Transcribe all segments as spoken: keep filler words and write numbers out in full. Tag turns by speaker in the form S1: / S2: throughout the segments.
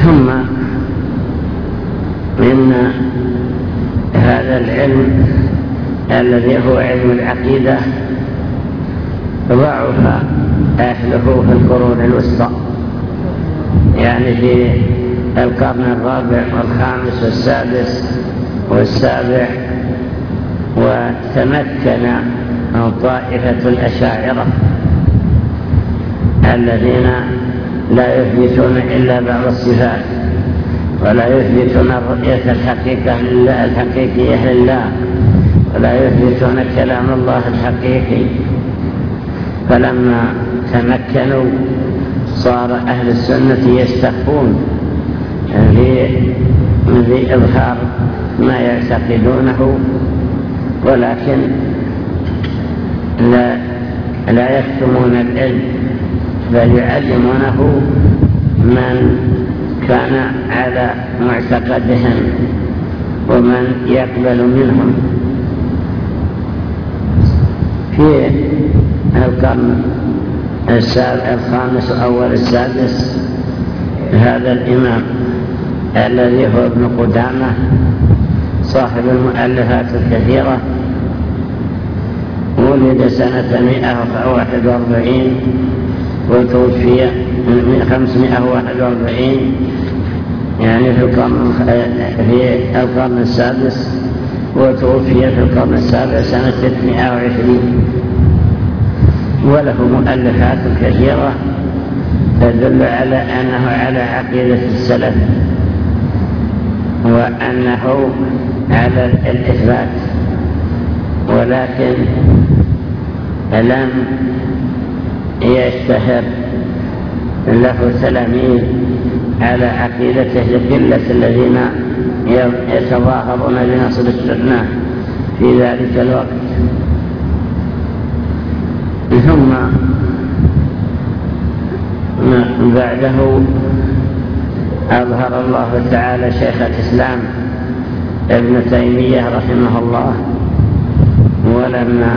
S1: ثم من هذا العلم الذي هو علم العقيدة ضعف أهله في القرون الوسطى، يعني في القرن الرابع والخامس والسادس والسابع، وتمكن طائفة الأشاعرة الذين لا يثبتون إلا بعض الصفات، ولا يثبتون الرؤية الحقيقة لله الحقيقية لله، ولا يثبتون كلام الله الحقيقي. فلما تمكنوا صار أهل السنة يستخفون في إظهار ما يعتقدونه، ولكن لا, لا يكتمون العلم، بل يعلمونه من كان على معتقدهم ومن يقبل منهم. في القرن الخامس أول السادس هذا الإمام الذي هو ابن قدامة صاحب المؤلفات الكثيرة، ولد سنة مئة وواحد وأربعين وتوفي خمسمائة وواحد وأربعين، يعني في القرن في القرن السادس، وتوفي في القرن السابع سنة ستمائة وعشرين. وله مؤلفات كثيرة تدل على أنه على عقيدة السلف، وأنه على الإثبات، ولكن لم يشتهر له تلاميذ على عقيدته لقلة الذين يتظاهرون بنصر السنة في ذلك الوقت. ثم بعده أظهر الله تعالى شيخ الإسلام ابن تيمية رحمه الله، ولما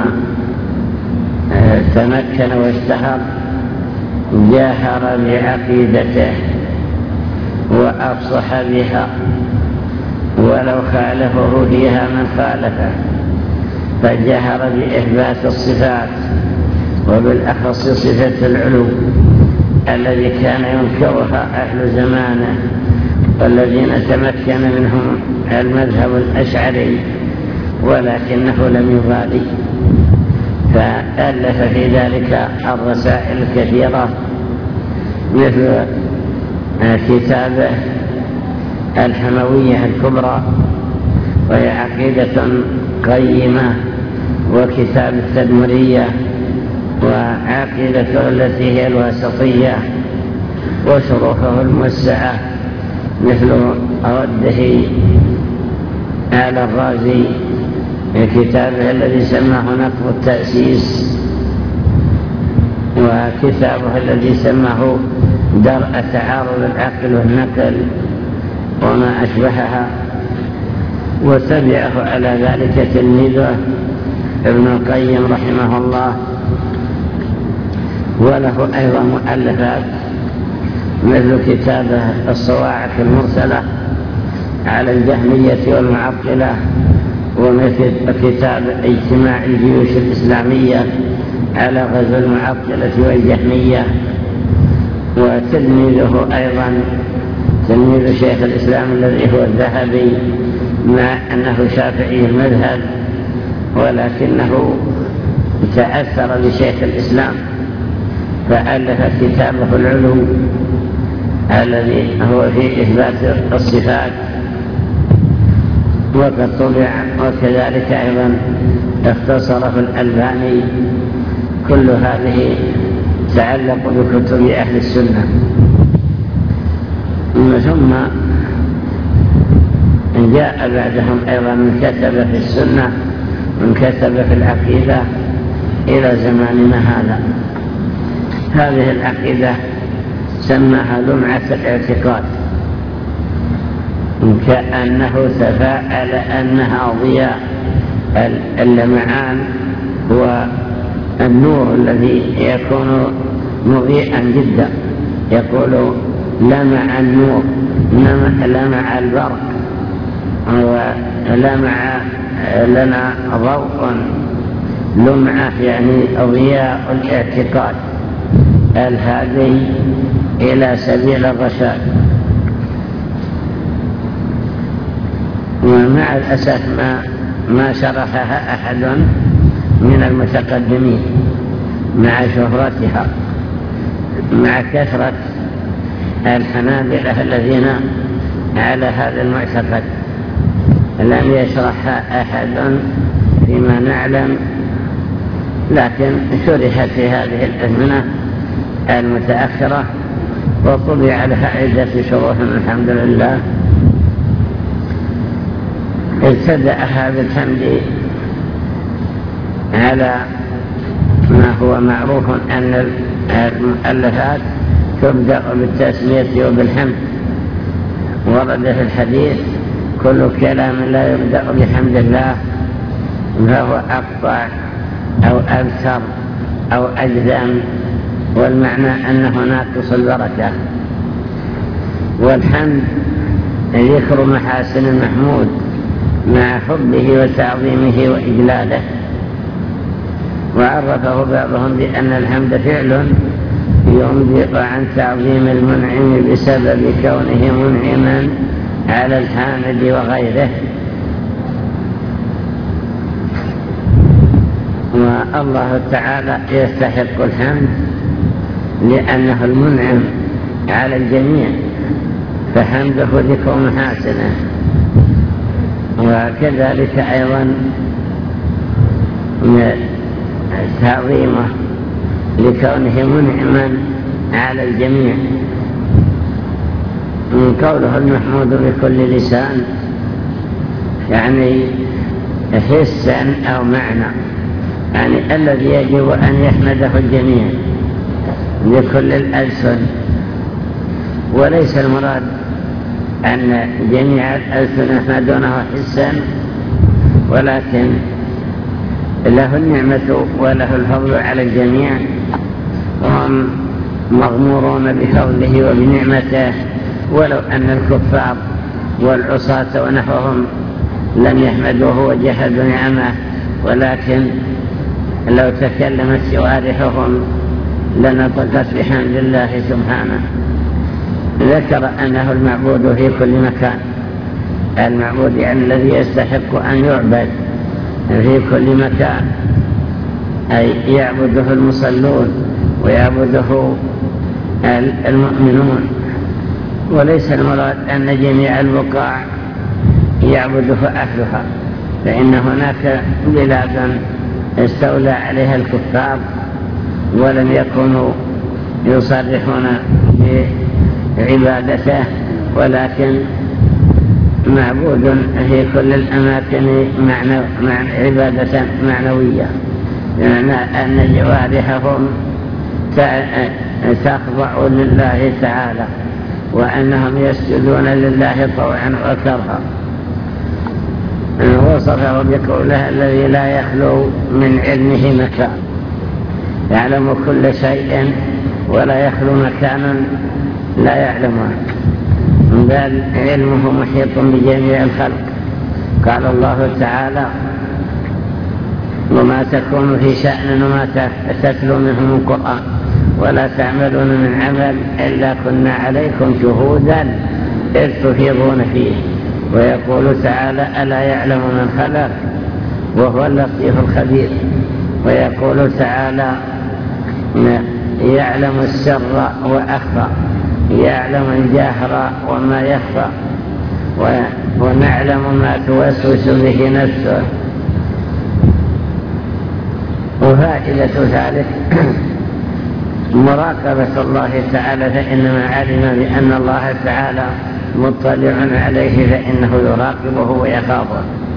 S1: تمكن واشتهر جاهر بعقيدته وأفصح بها، ولو خالفه فيها من خالفه، فجهر بإثبات الصفات، وبالأخص صفة العلو الذي كان ينكرها أهل زمانه، والذين تمكن منهم المذهب الأشعري، ولكنه لم يبالي، فألف في ذلك الرسائل الكثيرة، مثل كتابه الحموية الكبرى وهي عقيدة قيمة، وكتاب التدمرية، وعقيدته التي هي الواسطية، وشروحه الموسعة مثل رده على الرازي في كتابه الذي سماه نقض التأسيس، وكتابه الذي سماه درء تعارض العقل والنقل وما أشبهها. وتبعه على ذلك تلميذه ابن القيم رحمه الله، وله أيضا مؤلفات مثل كتابه الصواعق المرسلة على الجهمية والمعطلة، ومثل كتاب اجتماع الجيوش الإسلامية على غزو المعطلة والجهمية. وتلميذه أيضا تلميذ شيخ الإسلام الذي هو الذهبي، مع أنه شافعي المذهب، ولكنه تأثر بشيخ الإسلام فألف كتابه العلو الذي هو في إثبات الصفات، وقد طبع. وكذلك أيضا اختصره الألباني. كل هذه تعلق بكتب أهل السنة. ثم جاء بعدهم أيضا من كتب في السنة، من كتب في العقيدة إلى زماننا هذا. هذه العقيدة سماها لمعة الاعتقاد، كأنه تفاءل أنها ضياء. اللمعان هو النور الذي يكون مضيئا جدا. يقول لمع النور، لمع البرق، ولمع لنا ضوء لمعة يعني ضياء الاعتقاد الهادي إلى سبيل الرشاد. ومع الأسف ما, ما شرحها أحد من المتقدمين مع شهرتها، مع كثرة الحنابلة الذين على هذا المعتقد، لم يشرحها أحد فيما نعلم، لكن شرحت في هذه الأزمنة المتأخرة وطبع لها عدة شروح الحمد لله. ابتدأها بالحمد على ما هو معروف أن المؤلفات تبدأ بالتسمية وبالحمد. ورد في الحديث: كل كلام لا يبدأ بحمد الله فهو أقطع أو أبتر أو أجذم، والمعنى أنه ناقص البركة. والحمد ذكر محاسن المحمود مع حبه وتعظيمه وإجلاله. وعرفه بعضهم بأن الحمد فعل ينبط عن تعظيم المنعم بسبب كونه منعما على الحامد وغيره. والله تعالى يستحق الحمد لأنه المنعم على الجميع، فحمده ذكر محاسنه. وكذلك أيضا تعظيمه لكونه منعما على الجميع. من قوله المحمود بكل لسان يعني حسا أو معنى، يعني الذي يجب أن يحمده الجميع بكل الألسن. وليس المراد أن جميع الألسن يحمدونه حسا، ولكن له النعمة وله الفضل على الجميع، وهم مغمورون بفضله وبنعمته، ولو أن الكفار والعصاة ونحوهم لم يحمدوه وجحدوا نعمه، ولكن لو تكلمت جوارحهم لنطقت بحمد الله سبحانه. ذكر أنه المعبود في كل مكان، المعبود يعني الذي يستحق أن يعبد في كل مكان، أي يعبده المصلون ويعبده المؤمنون. وليس المراد أن جميع البقاع يعبده أهلها، فإن هناك بلادا استولى عليها الكفار ولم يكونوا يصرحون بعبادته، ولكن معبود في كل الأماكن معنى معنى عبادة معنوية، بمعنى أن جوارحهم تخضع لله تعالى، وأنهم يسجدون لله طوعا وكرها. وصفه بقوله: الذي لا يخلو من علمه مكان، يعلم كل شيء ولا يخلو مكانا لا يعلمه، بل علمه محيط بجميع الخلق. قال الله تعالى: وما تكون في شأن وما تتلو منه من قرآن ولا تعملون من عمل إلا كنا عليكم شهودا إذ تفيضون فيه. ويقول تعالى: ألا يعلم من خلق وهو اللطيف الخبير. ويقول تعالى: يعلم السر وأخفى، يعلم الجهر وما يخفى، ونعلم ما توسوس به نفسه. وفائدة ذلك مراقبة الله تعالى، فإنما علم بأن الله تعالى مطلع عليه فإنه يراقبه ويخافه.